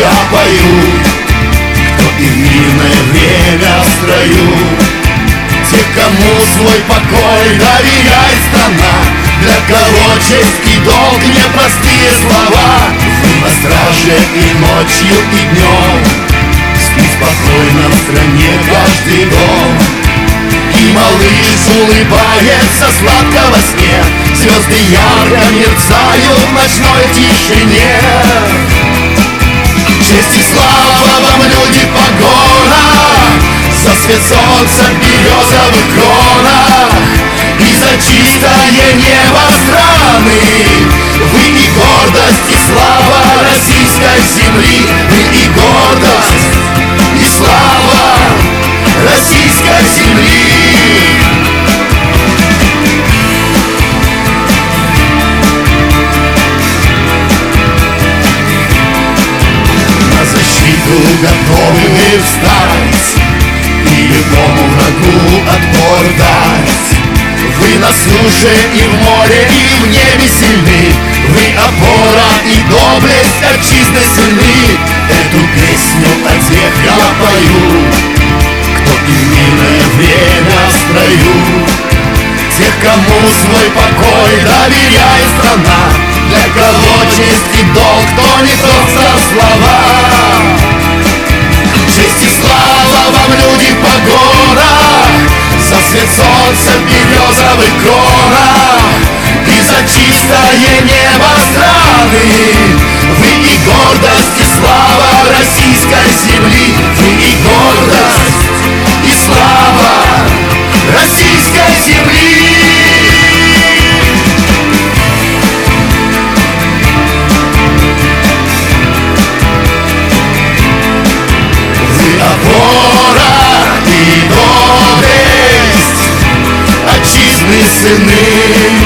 я пою, кто и в мирное время в строю. Те, кому свой покой доверяет страна, для кого честь и долг непростые слова. Вы на страже и ночью, и днем, спит спокойно в стране каждый дом. И малыш улыбается сладко во сне, звезды ярко мерцают в ночной тишине. Честь и слава вам, люди, погона, за свет солнца в березовых кронах и за чистое небо страны. Вы и гордость, и слава российской земли. Вы и гордость, и слава российской земли. На защиту готовы мы встать и любому врагу отпор дать. Вы на суше и в море, и в небе сильны. Вы опора и доблесть отчизны сильны. Эту песню о тех я пою, кто и в мирное время в строю. Тех, кому свой покой доверяет страна, для кого честь и долг, то не просто слова. Честь и слава вам, люди, погона, за свет солнца в березовых кронах и за чистое небо страны. Вы и гордость, и слава российской земли. Вы и гордость, и слава российской земли. Вы опора и доблесть отчизны сыны.